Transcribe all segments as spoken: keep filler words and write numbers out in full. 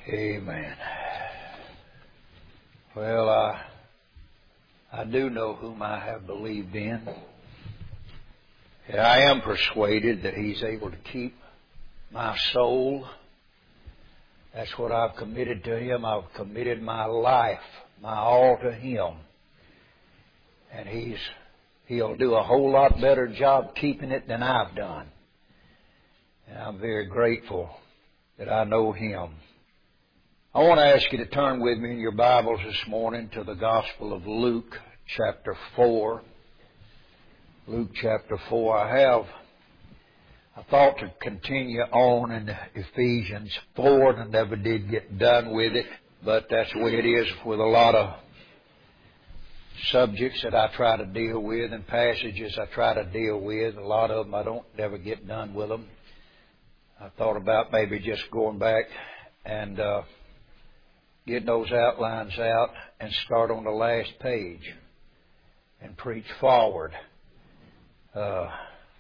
Amen. Well, I, I do know whom I have believed in. And I am persuaded that He's able to keep my soul. That's what I've committed to Him. I've committed my life, my all to Him. And He's He'll do a whole lot better job keeping it than I've done. And I'm very grateful that I know Him. I want to ask you to turn with me in your Bibles this morning to the Gospel of Luke, chapter four. Luke chapter four. I have, I thought to continue on in Ephesians four, and I never did get done with it, but that's the way it is with a lot of subjects that I try to deal with and passages I try to deal with. A lot of them I don't never get done with them. I thought about maybe just going back and uh, getting those outlines out and start on the last page and preach forward. Uh,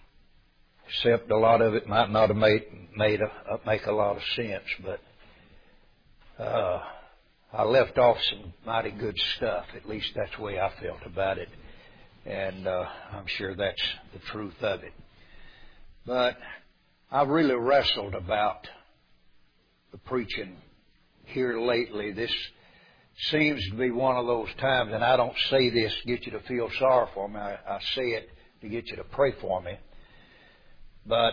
except a lot of it might not have made, made a, make a lot of sense, but uh, I left off some mighty good stuff. At least that's the way I felt about it, and uh, I'm sure that's the truth of it. But I've really wrestled about the preaching here lately. This seems to be one of those times, and I don't say this to get you to feel sorry for me. I, I say it to get you to pray for me. But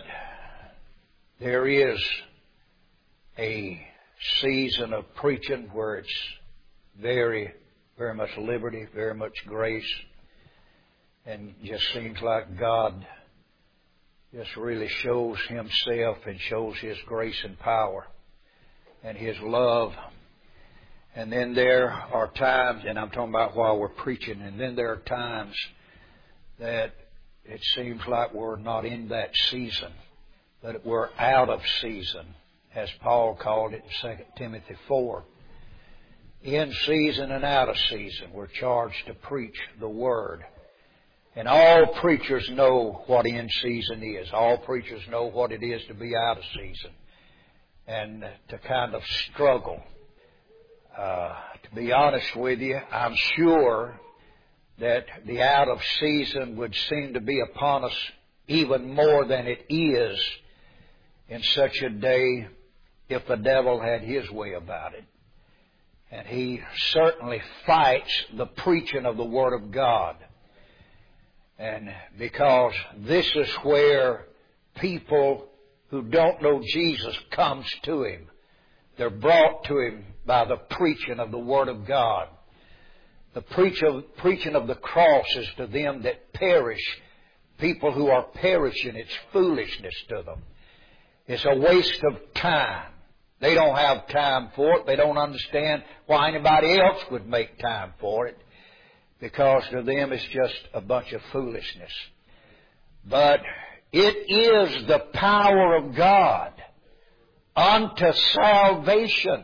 there is a season of preaching where it's very, very much liberty, very much grace, and it just seems like God just really shows Himself and shows His grace and power and His love. And then there are times, and I'm talking about while we're preaching, and then there are times that it seems like we're not in that season, but we're out of season, as Paul called it in Second Timothy four. In season and out of season, we're charged to preach the Word. And all preachers know what in season is. All preachers know what it is to be out of season and to kind of struggle. Uh, to be honest with you, I'm sure that the out of season would seem to be upon us even more than it is in such a day if the devil had his way about it. And he certainly fights the preaching of the Word of God. And because this is where people who don't know Jesus comes to Him. They're brought to Him by the preaching of the Word of God. The preach of, preaching of the cross is to them that perish, people who are perishing. It's foolishness to them. It's a waste of time. They don't have time for it. They don't understand why anybody else would make time for it, because to them it's just a bunch of foolishness. But it is the power of God unto salvation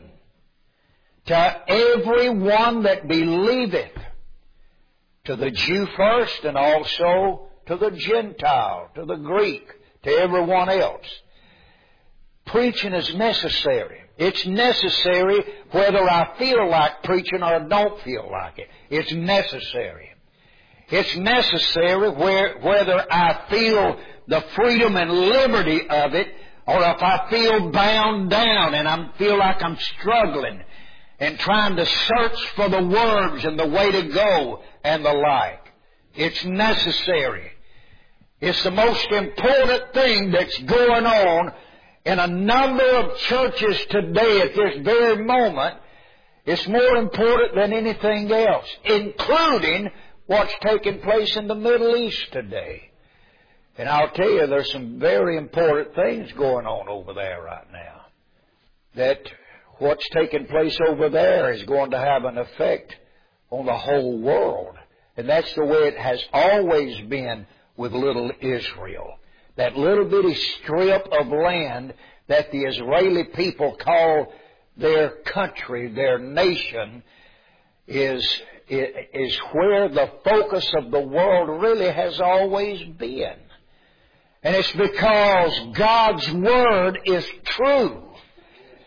to everyone that believeth, to the Jew first and also to the Gentile, to the Greek, to everyone else. Preaching is necessary. It's necessary whether I feel like preaching or don't feel like it. It's necessary. It's necessary where, whether I feel the freedom and liberty of it or if I feel bound down and I feel like I'm struggling and trying to search for the words and the way to go and the like. It's necessary. It's the most important thing that's going on in a number of churches today at this very moment. It's more important than anything else, including what's taking place in the Middle East today. And I'll tell you, there's some very important things going on over there right now. That what's taking place over there is going to have an effect on the whole world. And that's the way it has always been with little Israel. That little bitty strip of land that the Israeli people call their country, their nation, is, is where the focus of the world really has always been. And it's because God's Word is true.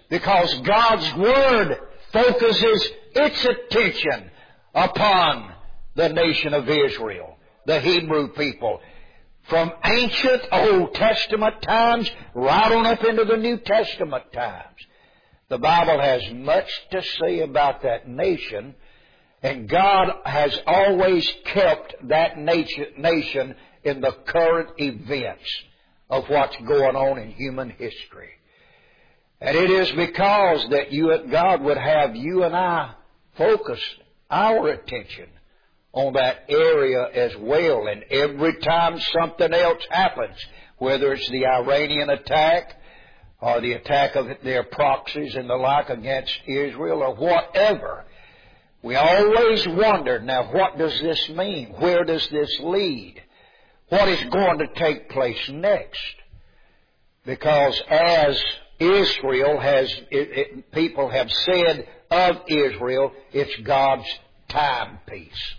because God's Word focuses its attention upon the nation of Israel, the Hebrew people, from ancient Old Testament times right on up into the New Testament times. The Bible has much to say about that nation, and God has always kept that nation in the current events of what's going on in human history. And it is because that you, God would have you and I focus our attention on that area as well. And every time something else happens, whether it's the Iranian attack or the attack of their proxies and the like against Israel or whatever, we always wonder, now what does this mean? Where does this lead? What is going to take place next? Because as Israel has, it, it, people have said of Israel, it's God's timepiece.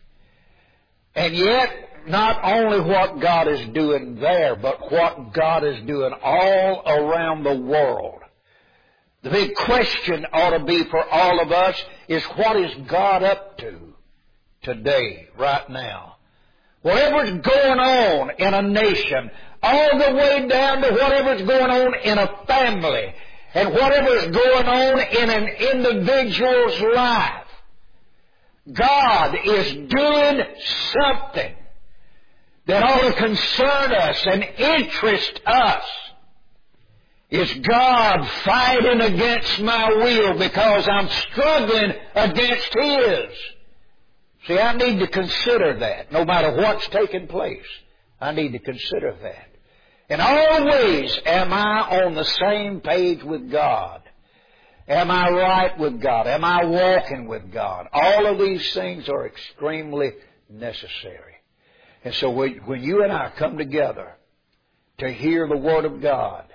And yet, not only what God is doing there, but what God is doing all around the world. The big question ought to be for all of us is, what is God up to today, right now? Whatever's going on in a nation, all the way down to whatever's going on in a family, and whatever's going on in an individual's life, God is doing something that ought to concern us and interest us. Is God fighting against my will because I'm struggling against His? See, I need to consider that. No matter what's taking place, I need to consider that. And always am I on the same page with God. Am I right with God? Am I walking with God? All of these things are extremely necessary. And so when you and I come together to hear the Word of God,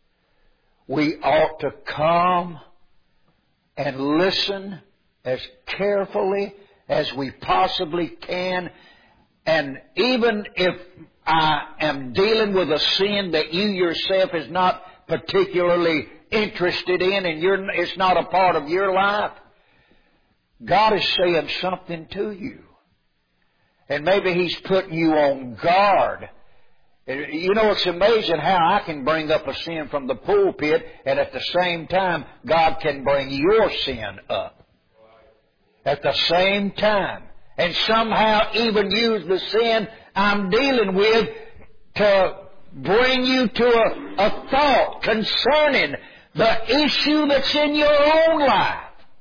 we ought to come and listen as carefully as we possibly can. And even if I am dealing with a sin that you yourself is not particularly interested in and you're, it's not a part of your life, God is saying something to you. And maybe He's putting you on guard. You know, it's amazing how I can bring up a sin from the pulpit, and at the same time, God can bring your sin up. At the same time. And somehow even use the sin I'm dealing with to bring you to a, a thought concerning the issue that's in your own life.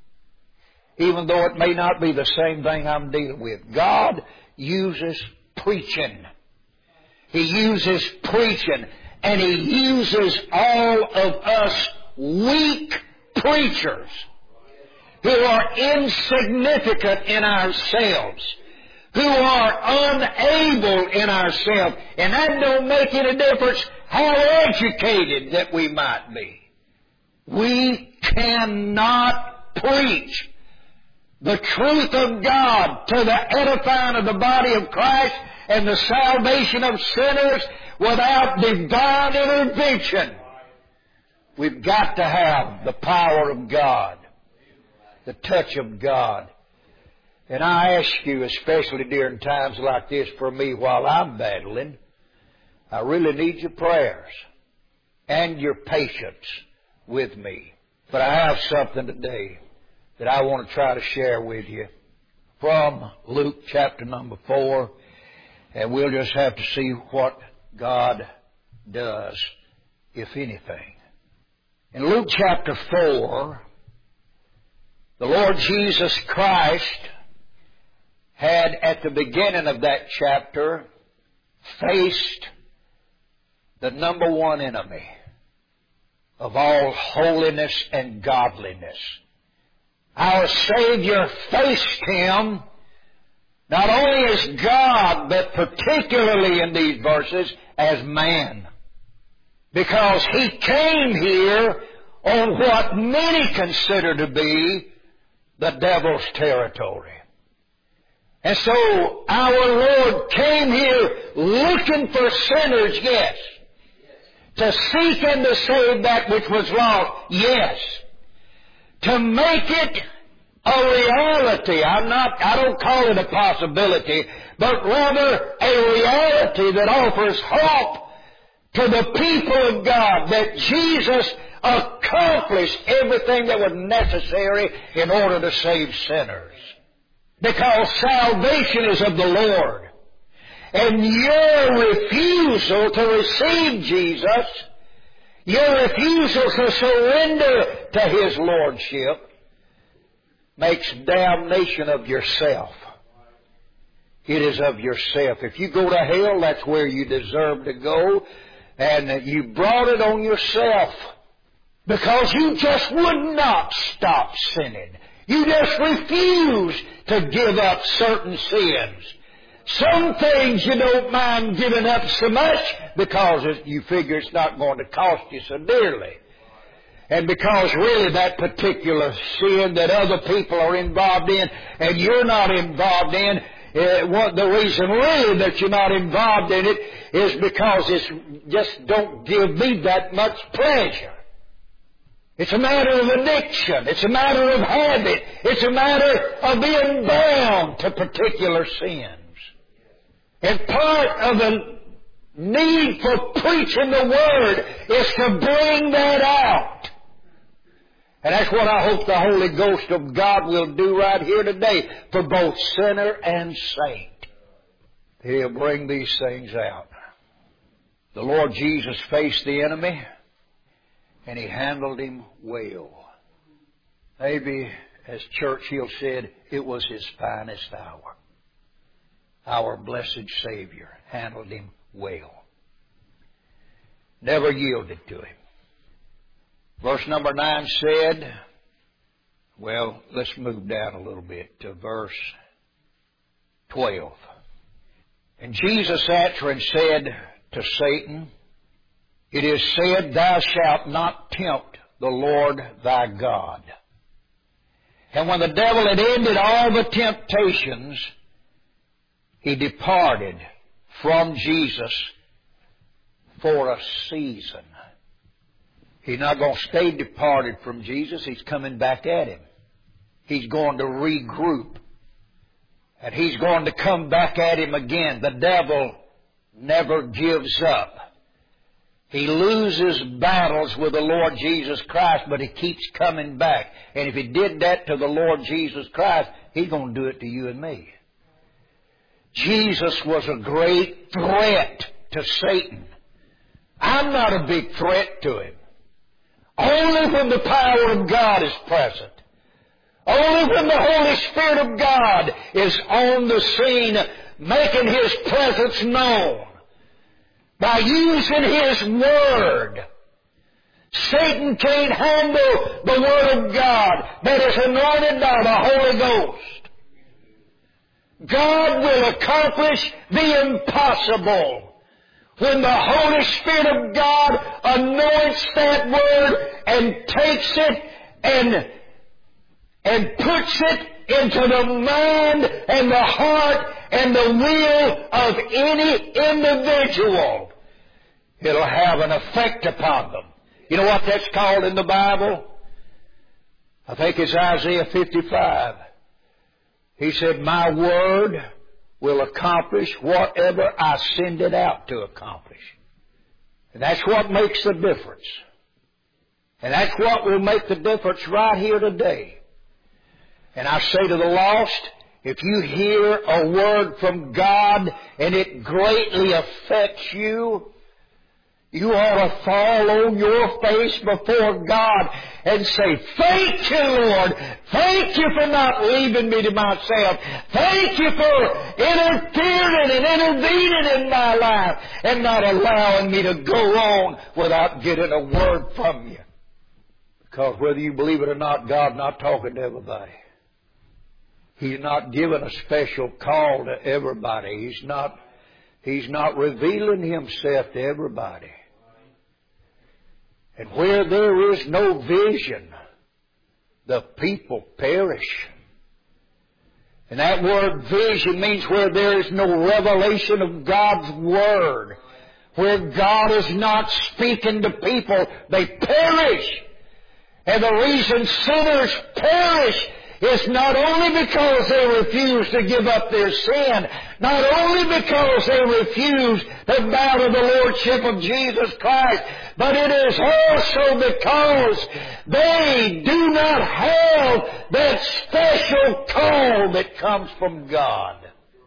Even though it may not be the same thing I'm dealing with. God uses preaching. He uses preaching, and He uses all of us weak preachers who are insignificant in ourselves, who are unable in ourselves. And that don't make any difference how educated that we might be. We cannot preach the truth of God to the edifying of the body of Christ and the salvation of sinners without divine intervention. We've got to have the power of God, the touch of God. And I ask you, especially during times like this for me while I'm battling, I really need your prayers and your patience with me. But I have something today that I want to try to share with you from Luke chapter number four. And we'll just have to see what God does, if anything. In Luke chapter four, the Lord Jesus Christ had at the beginning of that chapter faced the number one enemy of all holiness and godliness. Our Savior faced Him not only as God, but particularly in these verses as man. Because He came here on what many consider to be the devil's territory. And so our Lord came here looking for sinners, yes, To seek and to save that which was lost, yes. To make it a reality, I'm not, I don't call it a possibility, but rather a reality that offers hope to the people of God, that Jesus accomplished everything that was necessary in order to save sinners. Because salvation is of the Lord. And your refusal to receive Jesus, your refusal to surrender to His Lordship, makes damnation of yourself. It is of yourself. If you go to hell, that's where you deserve to go. And you brought it on yourself. Because you just would not stop sinning. You just refused to give up certain sins. Some things you don't mind giving up so much because it, you figure it's not going to cost you so dearly. And because really that particular sin that other people are involved in and you're not involved in, uh, what the reason really that you're not involved in it is because it's just don't give me that much pleasure. It's a matter of addiction. It's a matter of habit. It's a matter of being bound to particular sins. And part of the need for preaching the Word is to bring that out. And that's what I hope the Holy Ghost of God will do right here today for both sinner and saint. He'll bring these things out. The Lord Jesus faced the enemy, and He handled him well. Maybe, as Churchill said, it was His finest hour. Our blessed Savior handled him well. Never yielded to him. Verse number nine said, well, let's move down a little bit to verse twelve. And Jesus answering said to Satan, it is said, thou shalt not tempt the Lord thy God. And when the devil had ended all the temptations, he departed from Jesus for a season. He's not going to stay departed from Jesus. He's coming back at him. He's going to regroup. And he's going to come back at him again. The devil never gives up. He loses battles with the Lord Jesus Christ, but he keeps coming back. And if he did that to the Lord Jesus Christ, he's going to do it to you and me. Jesus was a great threat to Satan. I'm not a big threat to him. Only when the power of God is present. Only when the Holy Spirit of God is on the scene making His presence known. By using His Word. Satan can't handle the Word of God that is anointed by the Holy Ghost. God will accomplish the impossible when the Holy Spirit of God anoints that Word and takes it and, and puts it into the mind and the heart and the will of any individual. It'll have an effect upon them. You know what that's called in the Bible? I think it's Isaiah fifty-five. He said, my word will accomplish whatever I send it out to accomplish. And that's what makes the difference. And that's what will make the difference right here today. And I say to the lost, if you hear a word from God and it greatly affects you, you ought to fall on your face before God and say, thank you, Lord. Thank you for not leaving me to myself. Thank you for interfering and intervening in my life and not allowing me to go on without getting a word from you. Because whether you believe it or not, God's not talking to everybody. He's not giving a special call to everybody. He's not, He's not revealing Himself to everybody. And where there is no vision, the people perish. And that word vision means where there is no revelation of God's Word. where God is not speaking to people, they perish. And the reason sinners perish is not only because they refuse to give up their sin, not only because they refuse to bow to the Lordship of Jesus Christ, but it is also because they do not have that special call that comes from God.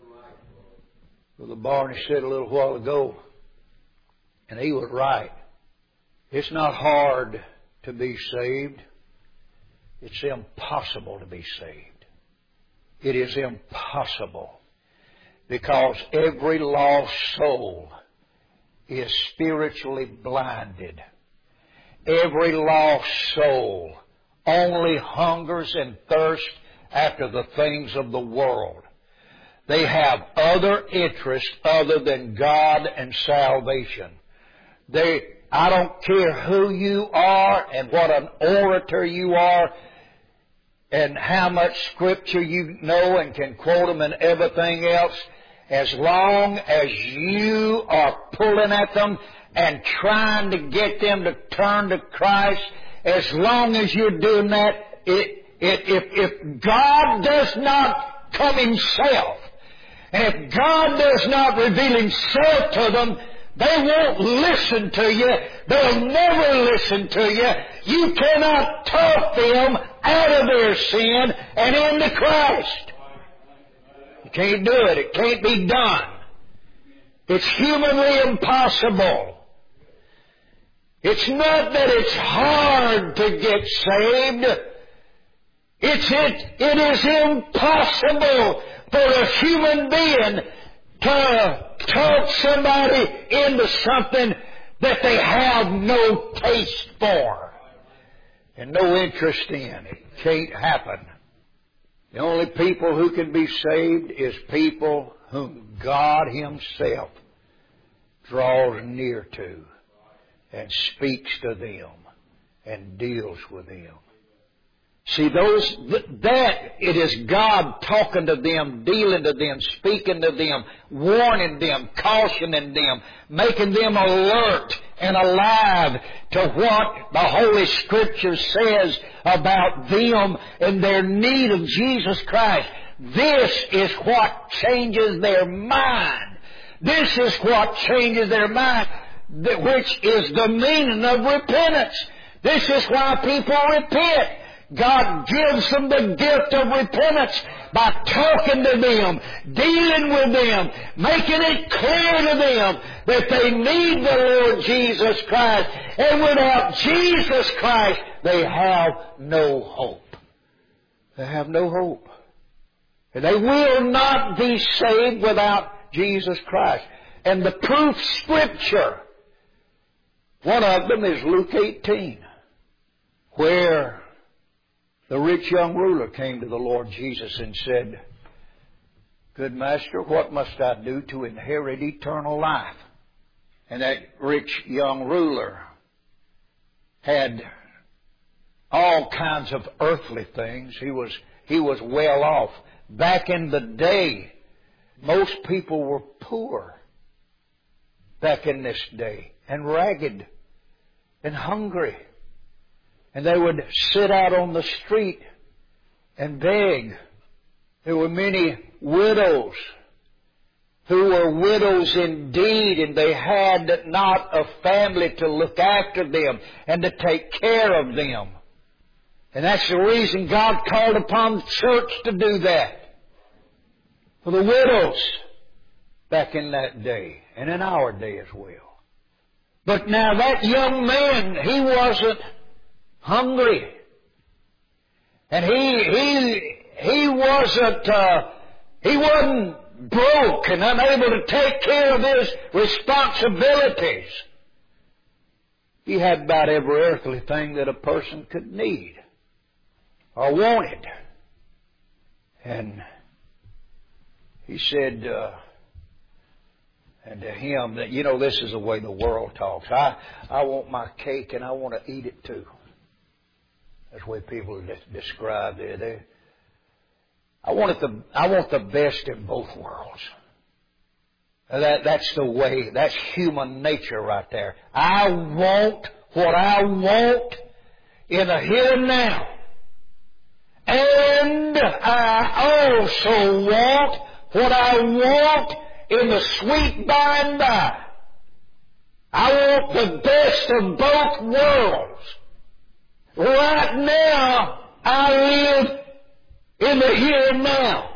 Brother Barney said a little while ago, and he was right, it's not hard to be saved. It's impossible to be saved. It is impossible because every lost soul is spiritually blinded. Every lost soul only hungers and thirsts after the things of the world. They have other interests other than God and salvation. They, I don't care who you are and what an orator you are and how much scripture you know and can quote them and everything else. As long as you are pulling at them and trying to get them to turn to Christ, as long as you're doing that, it, it, if, if God does not come Himself, and if God does not reveal Himself to them, they won't listen to you. They'll never listen to you. You cannot talk them out of their sin and into Christ. You can't do it. It can't be done. It's humanly impossible. It's not that it's hard to get saved. It's it, it is impossible for a human being to talk somebody into something that they have no taste for and no interest in. It can't happen. The only people who can be saved is people whom God Himself draws near to and speaks to them and deals with them. See, those, that, it is God talking to them, dealing to them, speaking to them, warning them, cautioning them, making them alert and alive to what the Holy Scripture says about them and their need of Jesus Christ. This is what changes their mind. This is what changes their mind, which is the meaning of repentance. This is why people repent. God gives them the gift of repentance by talking to them, dealing with them, making it clear to them that they need the Lord Jesus Christ. And without Jesus Christ, they have no hope. They have no hope. And they will not be saved without Jesus Christ. And the proof Scripture, one of them is Luke eighteen, where the rich young ruler came to the Lord Jesus and said, "Good Master, what must I do to inherit eternal life?" And that rich young ruler had all kinds of earthly things. He was, he was well off. Back in the day, most people were poor back in this day, and ragged and hungry. And they would sit out on the street and beg. There were many widows who were widows indeed, and they had not a family to look after them and to take care of them. And that's the reason God called upon the church to do that. For the widows back in that day, and in our day as well. But now that young man, he wasn't hungry. And he, he, he wasn't, uh, he wasn't broke and unable to take care of his responsibilities. He had about every earthly thing that a person could need or wanted. And he said, uh, and to him, that, you know, this is the way the world talks. I, I want my cake and I want to eat it too. That's the way people describe it. They, I want it the, I want the best in both worlds. That, that's the way, that's human nature right there. I want what I want in the here and now. And I also want what I want in the sweet by and by. I want the best of both worlds. Right now, I live in the here and now.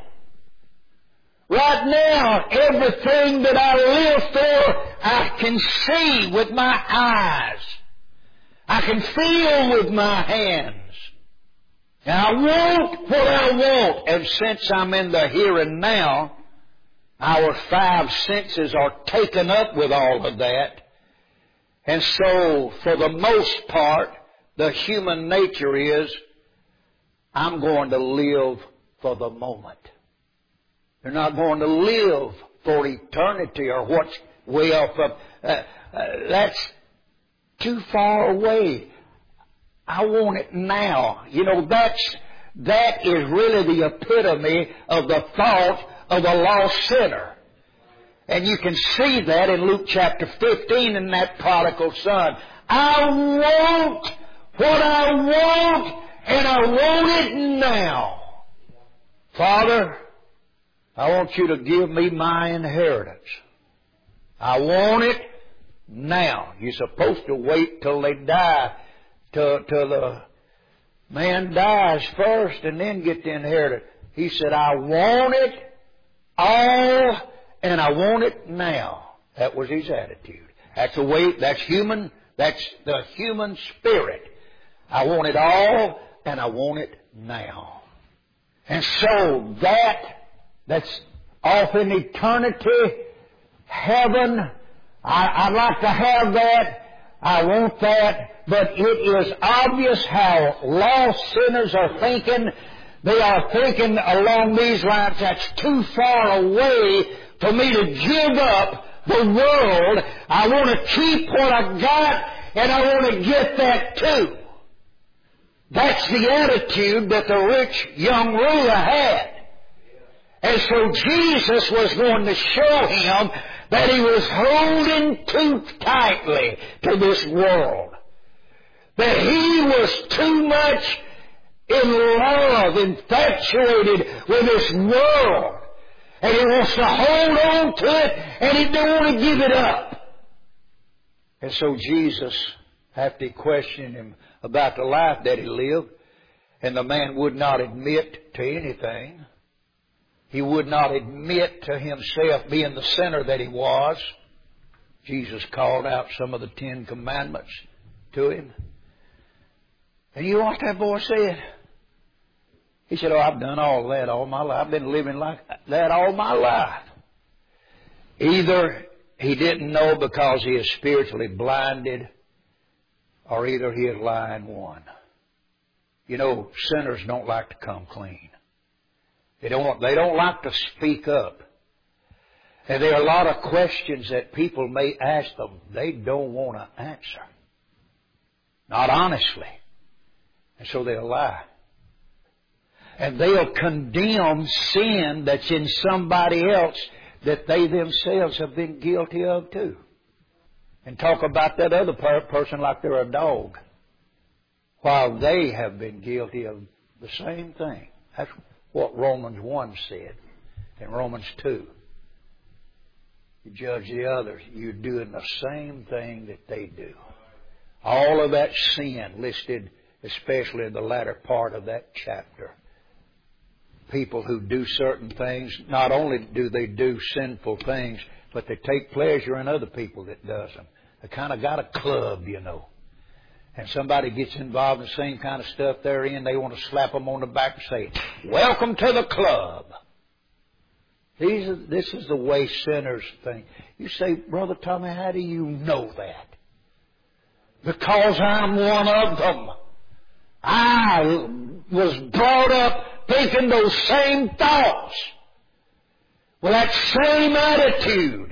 Right now, everything that I live for, I can see with my eyes. I can feel with my hands. And I want what I want. And since I'm in the here and now, our five senses are taken up with all of that. And so, for the most part, the human nature is, I'm going to live for the moment. They're not going to live for eternity or what's way off of. Uh, uh, that's too far away. I want it now. You know, that's, that is really the epitome of the thought of a lost sinner. And you can see that in Luke chapter fifteen in that prodigal son. I want what I want, and I want it now. Father, I want you to give me my inheritance. I want it now. You're supposed to wait till they die, till, till the man dies first and then get the inheritance. He said, I want it all and I want it now. That was his attitude. That's the way, that's human, that's the human spirit. I want it all and I want it now. And so that That's off in eternity, heaven. I, I'd like to have that. I want that. But it is obvious how lost sinners are thinking. They are thinking along these lines, that's too far away for me to give up the world. I want to keep what I've got, and I want to get that too. That's the attitude that the rich young ruler had. And so Jesus was going to show him that he was holding too tightly to this world. That he was too much in love, infatuated with this world. And he wants to hold on to it, and he don't want to give it up. And so Jesus, after he questioned him about the life that he lived, and the man would not admit to anything, he would not admit to himself being the sinner that he was. Jesus called out some of the Ten Commandments to him. And you know what that boy said? He said, oh, I've done all that all my life. I've been living like that all my life. Either he didn't know because he is spiritually blinded, or either he is lying one. You know, sinners don't like to come clean. They don't, they don't like to speak up. And there are a lot of questions that people may ask them they don't want to answer. Not honestly. And so they'll lie. And they'll condemn sin that's in somebody else that they themselves have been guilty of too. And talk about that other per- person like they're a dog, while they have been guilty of the same thing. That's what Romans one said in Romans two. You judge the others. You're doing the same thing that they do. All of that sin listed, especially in the latter part of that chapter. People who do certain things, not only do they do sinful things, but they take pleasure in other people that does them. They kind of got a club, you know. And somebody gets involved in the same kind of stuff they're in, they want to slap them on the back and say, welcome to the club. These are, this is the way sinners think. You say, Brother Tommy, how do you know that? Because I'm one of them. I was brought up thinking those same thoughts, with that same attitude.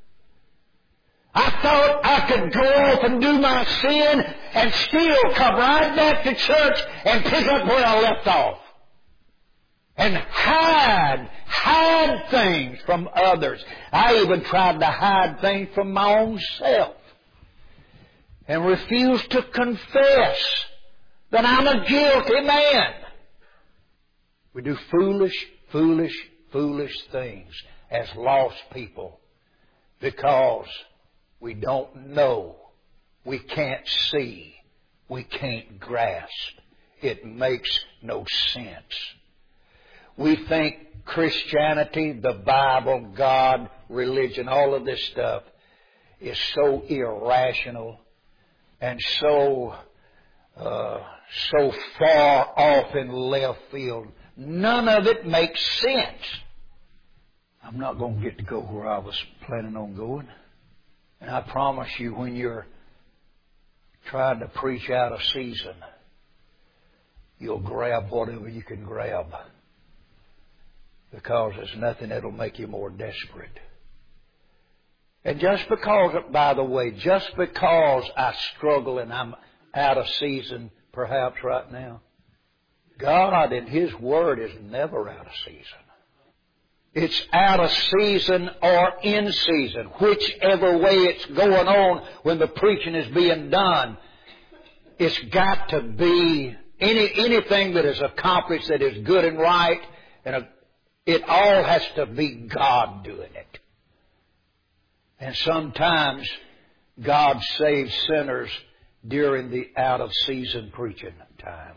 I thought I could go off and do my sin and still come right back to church and pick up where I left off. And hide, hide things from others. I even tried to hide things from my own self and refused to confess that I'm a guilty man. We do foolish, foolish, foolish things as lost people because we don't know, we can't see, we can't grasp. It makes no sense. We think Christianity, the Bible, God, religion, all of this stuff is so irrational and so uh, so far off in left field. None of it makes sense. I'm not going to get to go where I was planning on going. And I promise you, when you're trying to preach out of season, you'll grab whatever you can grab, because there's nothing that'll make you more desperate. And just because, by the way, just because I struggle and I'm out of season perhaps right now, God and His Word is never out of season. It's out of season or in season, whichever way it's going on when the preaching is being done. It's got to be any anything that is accomplished that is good and right, and a, it all has to be God doing it. And sometimes God saves sinners during the out-of-season preaching time.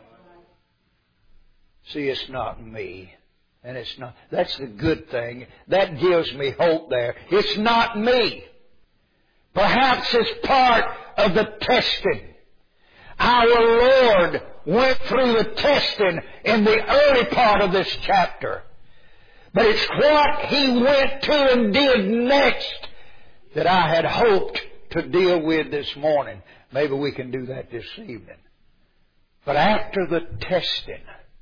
See, it's not me. And it's not, that's the good thing. That gives me hope there. It's not me. Perhaps it's part of the testing. Our Lord went through the testing in the early part of this chapter. But it's what He went to and did next that I had hoped to deal with this morning. Maybe we can do that this evening. But after the testing,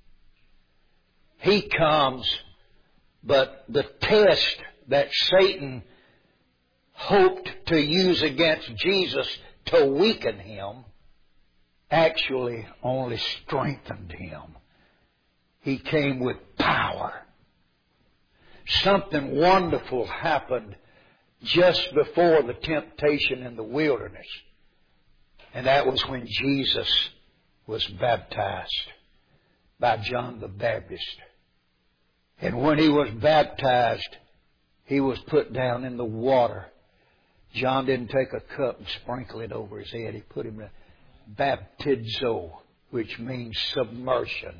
He comes, but the test that Satan hoped to use against Jesus to weaken Him actually only strengthened Him. He came with power. Something wonderful happened just before the temptation in the wilderness. And that was when Jesus was baptized by John the Baptist. And when He was baptized, He was put down in the water. John didn't take a cup and sprinkle it over His head. He put Him in baptizo, which means submersion.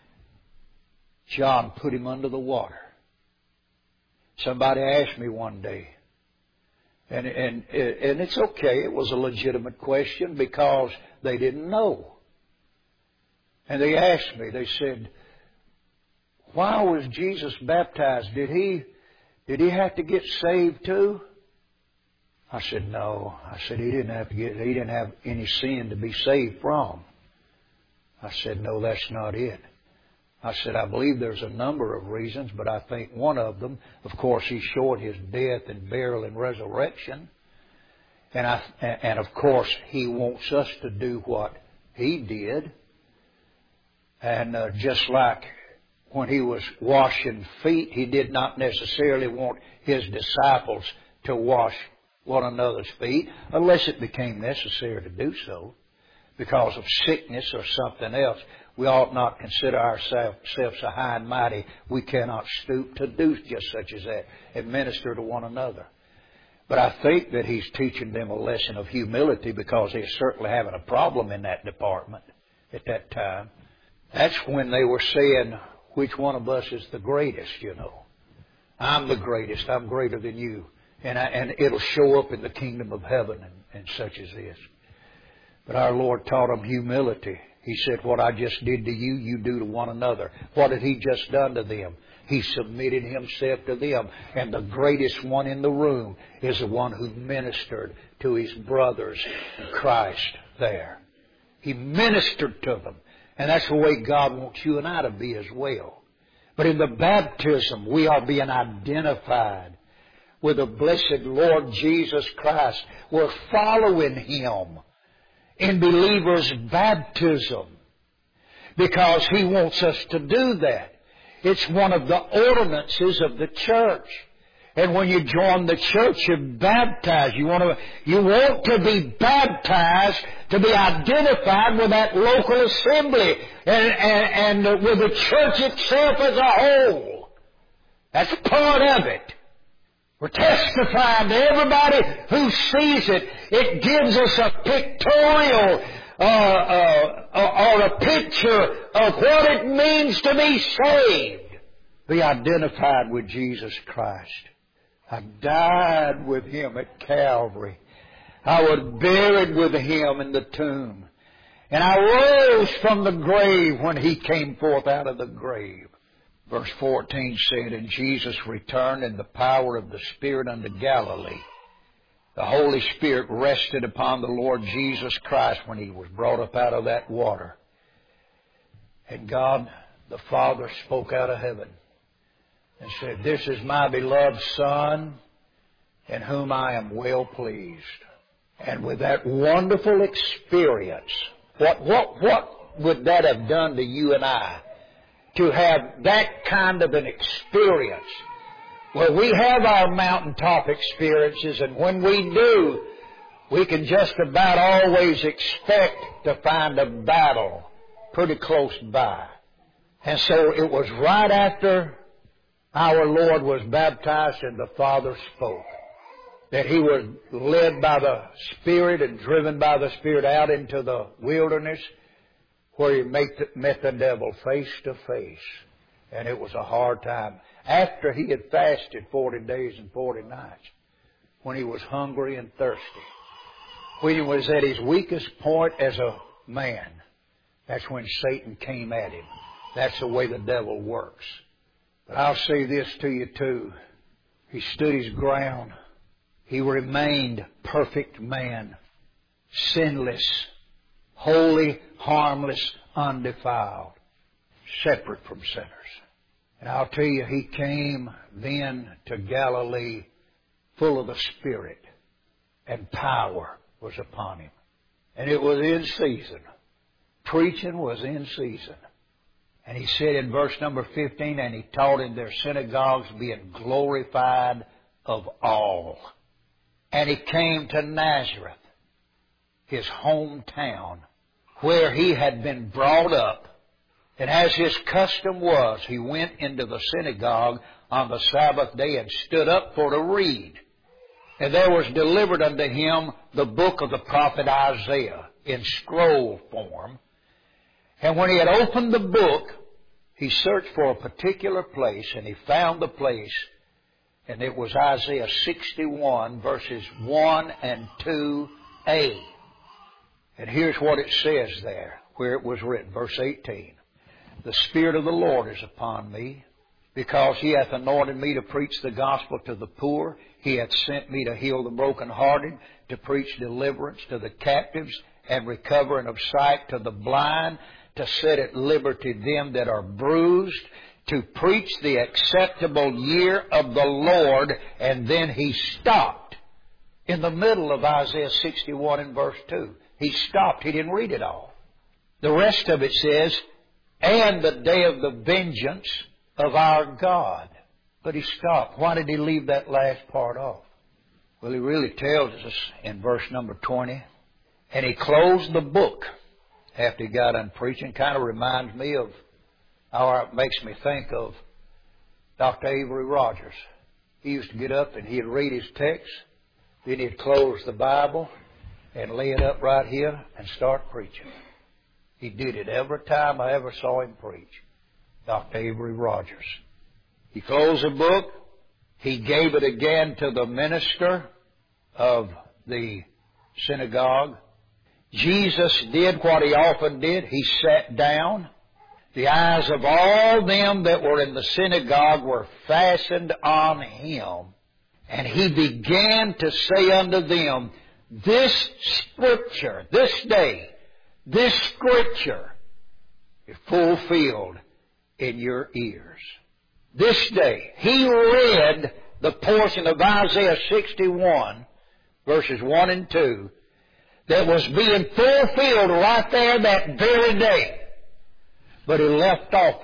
John put Him under the water. Somebody asked me one day, and, and, and it's okay, it was a legitimate question because they didn't know. And they asked me, they said, why was Jesus baptized? Did he, did he have to get saved too? I said, no. I said, he didn't have to get, he didn't have any sin to be saved from. I said, no, that's not it. I said, I believe there's a number of reasons, but I think one of them, of course, He showed His death and burial and resurrection. And I, and of course, He wants us to do what He did. And uh, just like when He was washing feet, He did not necessarily want His disciples to wash one another's feet unless it became necessary to do so because of sickness or something else. We ought not consider ourselves so high and mighty we cannot stoop to do just such as that and minister to one another. But I think that He's teaching them a lesson of humility because they're certainly having a problem in that department at that time. That's when they were saying, which one of us is the greatest, you know. I'm the greatest. I'm greater than you. And, I, and it'll show up in the kingdom of heaven and, and such as this. But our Lord taught them humility. He said, what I just did to you, you do to one another. What had He just done to them? He submitted Himself to them. And the greatest one in the room is the one who ministered to his brothers in Christ there. He ministered to them. And that's the way God wants you and I to be as well. But in the baptism, we are being identified with the blessed Lord Jesus Christ. We're following Him in believers' baptism because He wants us to do that. It's one of the ordinances of the church. And when you join the church, you're baptized. You want to, you want to be baptized to be identified with that local assembly and, and, and with the church itself as a whole. That's part of it. We're testifying to everybody who sees it. It gives us a pictorial uh, uh, or a picture of what it means to be saved. Be identified with Jesus Christ. I died with Him at Calvary. I was buried with Him in the tomb. And I rose from the grave when He came forth out of the grave. Verse fourteen said, And Jesus returned in the power of the Spirit unto Galilee. The Holy Spirit rested upon the Lord Jesus Christ when He was brought up out of that water. And God the Father spoke out of heaven and said, This is my beloved Son, in whom I am well pleased. And with that wonderful experience, what, what, what would that have done to you and I? To have that kind of an experience. Well, we have our mountaintop experiences, and when we do, we can just about always expect to find a battle pretty close by. And so it was right after our Lord was baptized and the Father spoke that He was led by the Spirit and driven by the Spirit out into the wilderness, where He met the devil face to face. And it was a hard time. After He had fasted forty days and forty nights, when He was hungry and thirsty, when He was at His weakest point as a man, that's when Satan came at Him. That's the way the devil works. But I'll say this to you too. He stood His ground. He remained perfect man, sinless, holy, harmless, undefiled, separate from sinners. And I'll tell you, He came then to Galilee full of the Spirit, and power was upon Him. And it was in season. Preaching was in season. And He said in verse number fifteen, And He taught in their synagogues, being glorified of all. And He came to Nazareth, His hometown, where He had been brought up. And as His custom was, He went into the synagogue on the Sabbath day and stood up for to read. And there was delivered unto Him the book of the prophet Isaiah in scroll form. And when He had opened the book, He searched for a particular place, and He found the place, and it was Isaiah sixty-one, verses one and two a. And here's what it says there, where it was written, verse eighteen. The Spirit of the Lord is upon me, because He hath anointed me to preach the gospel to the poor. He hath sent me to heal the brokenhearted, to preach deliverance to the captives, and recovering of sight to the blind, to set at liberty them that are bruised, to preach the acceptable year of the Lord. And then He stopped in the middle of Isaiah sixty-one and verse two. He stopped. He didn't read it all. The rest of it says, and the day of the vengeance of our God. But He stopped. Why did He leave that last part off? Well, He really tells us in verse number twenty. And He closed the book after He got done preaching. Kind of reminds me of, or it makes me think of Doctor Avery Rogers. He used to get up and he'd read his text, then he'd close the Bible and lay it up right here and start preaching. He did it every time I ever saw him preach. Doctor Avery Rogers. He closed the book. He gave it again to the minister of the synagogue. Jesus did what He often did. He sat down. The eyes of all them that were in the synagogue were fastened on Him. And He began to say unto them, This Scripture, this day, this Scripture is fulfilled in your ears. This day. He read the portion of Isaiah sixty-one, verses one and two, that was being fulfilled right there that very day. But He left off that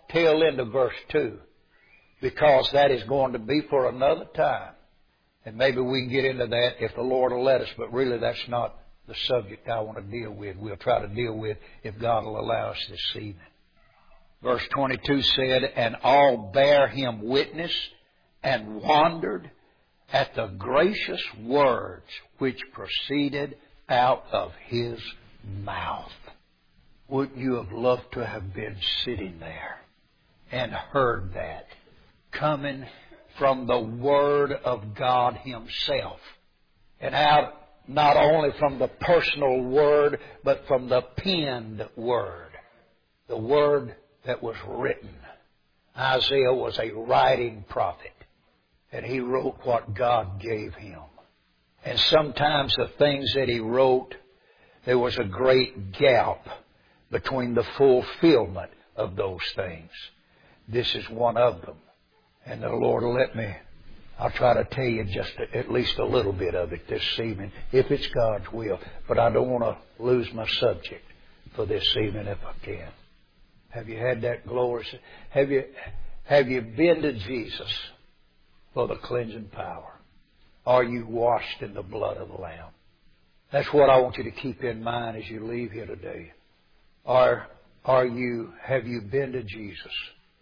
tail end of verse two, because that is going to be for another time. And maybe we can get into that if the Lord will let us, but really that's not the subject I want to deal with. We'll try to deal with if God will allow us this evening. Verse twenty-two said, and all bare him witness and wondered at the gracious words which proceeded out of his mouth. Wouldn't you have loved to have been sitting there and heard that coming from the Word of God Himself? And out not only from the personal Word, but from the penned Word. The Word that was written. Isaiah was a writing prophet, and he wrote what God gave him. And sometimes the things that he wrote, there was a great gap between the fulfillment of those things. This is one of them. And the Lord will let me, I'll try to tell you just a, at least a little bit of it this evening, if it's God's will. But I don't want to lose my subject for this evening if I can. Have you had that glorious? Have you, have you been to Jesus for the cleansing power? Are you washed in the blood of the Lamb? That's what I want you to keep in mind as you leave here today. Are, are you, have you been to Jesus?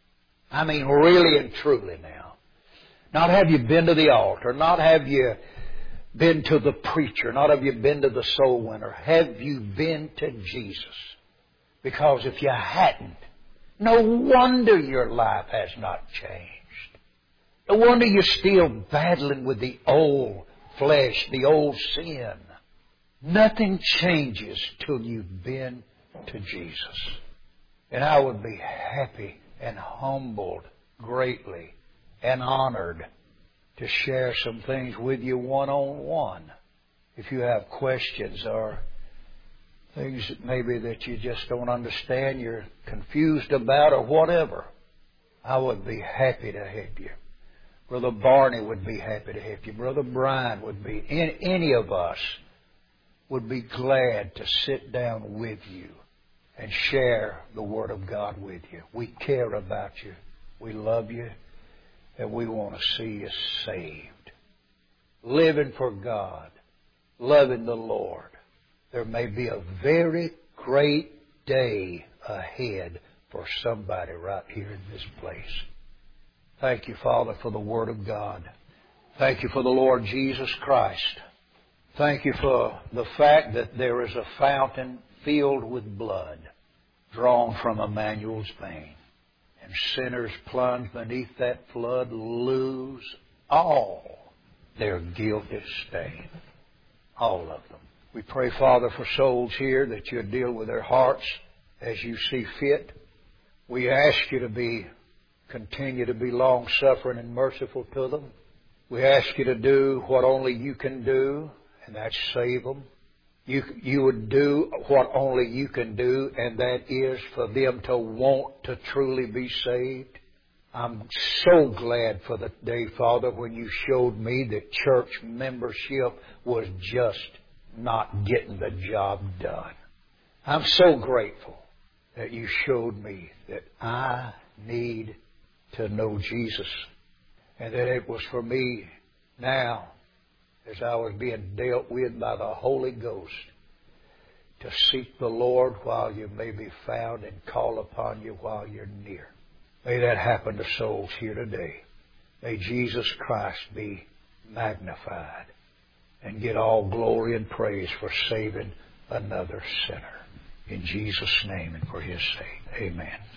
I mean, really and truly now. Not have you been to the altar. Not have you been to the preacher. Not have you been to the soul winner. Have you been to Jesus? Because if you hadn't, no wonder your life has not changed. No wonder you're still battling with the old flesh, the old sin. Nothing changes till you've been to Jesus. And I would be happy and humbled greatly and honored to share some things with you one-on-one. If you have questions or things that maybe that you just don't understand, you're confused about or whatever, I would be happy to help you. Brother Barney would be happy to help you. Brother Brian would be. Any of us would be glad to sit down with you and share the Word of God with you. We care about you. We love you. And we want to see you saved. Living for God. Loving the Lord. There may be a very great day ahead for somebody right here in this place. Thank you, Father, for the Word of God. Thank you for the Lord Jesus Christ. Thank you for the fact that there is a fountain filled with blood drawn from Emmanuel's vein. And sinners plunged beneath that flood lose all their guilty stain. All of them. We pray, Father, for souls here that you'll deal with their hearts as you see fit. We ask you to be, continue to be long-suffering and merciful to them. We ask you to do what only you can do, and that's save them. You, you would do what only you can do, and that is for them to want to truly be saved. I'm so glad for the day, Father, when you showed me that church membership was just not getting the job done. I'm so grateful that you showed me that I need to know Jesus, and that it was for me now, as I was being dealt with by the Holy Ghost, to seek the Lord while you may be found and call upon you while you're near. May that happen to souls here today. May Jesus Christ be magnified and get all glory and praise for saving another sinner. In Jesus' name and for His sake. Amen.